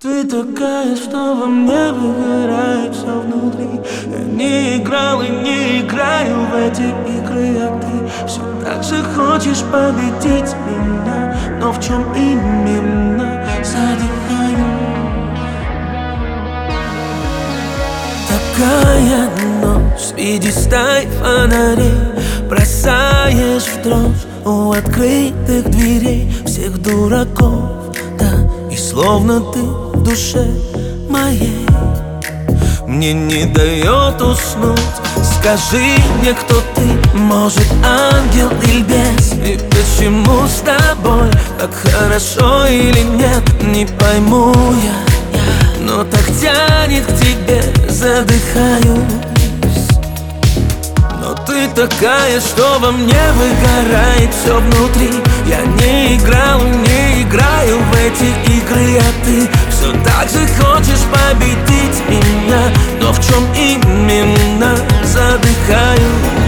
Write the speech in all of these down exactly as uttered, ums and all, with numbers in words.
Ты такая, что во мне выгорает все внутри. Я не играл и не играю в эти игры, а ты все так же хочешь победить меня. Но в чем именно задыхаю? Такая ночь среди стай фонарей, бросаешь в дрожь у открытых дверей всех дураков, да, и словно ты в душе моей мне не дает уснуть. Скажи мне, кто ты, может, ангел или бес, и почему с тобой так хорошо или нет, не пойму я, но так тянет к тебе, задыхаюсь. Но ты такая, что во мне выгорает все внутри. Я не играл и не играю в эти игры, а ты все так же хочешь победить меня. Но в чем именно задыхаюсь?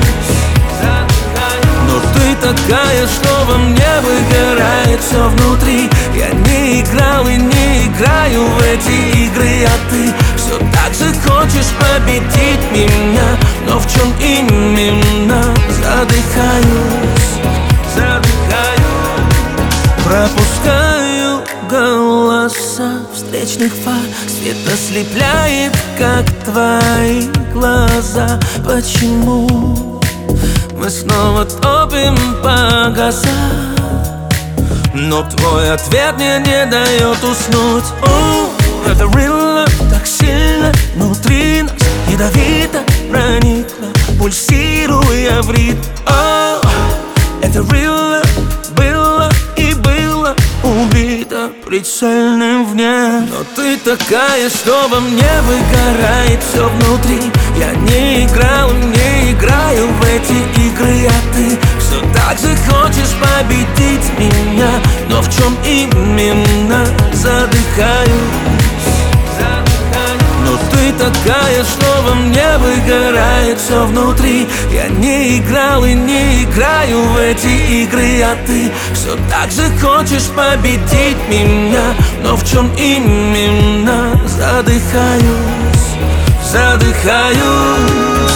Но ты такая, что во мне выгорает все внутри. Я не играл и не играю в эти игры, а ты все так же хочешь победить меня. Но в чем именно задыхаюсь? Задыхаюсь. Пропускаю голоса встречных фар, свет ослепляет, как твои глаза. Почему мы снова топим по газам? Но твой ответ мне не дает уснуть. О, это real love, так сильно внутри нас, ядовито проникло, пульсируя в ритм. О, это real love, было и было убито прицельным вне. Но ты такая, что во мне выгорает все внутри. Я не играл и не играю в эти игры, а ты все так же хочешь победить меня. Но в чем именно задыхаюсь? Но ты такая, что во мне выгорает все внутри. Я не играл и не играю в эти игры, а ты все так же хочешь победить меня. Но в чем именно задыхаюсь? Задыхаюсь.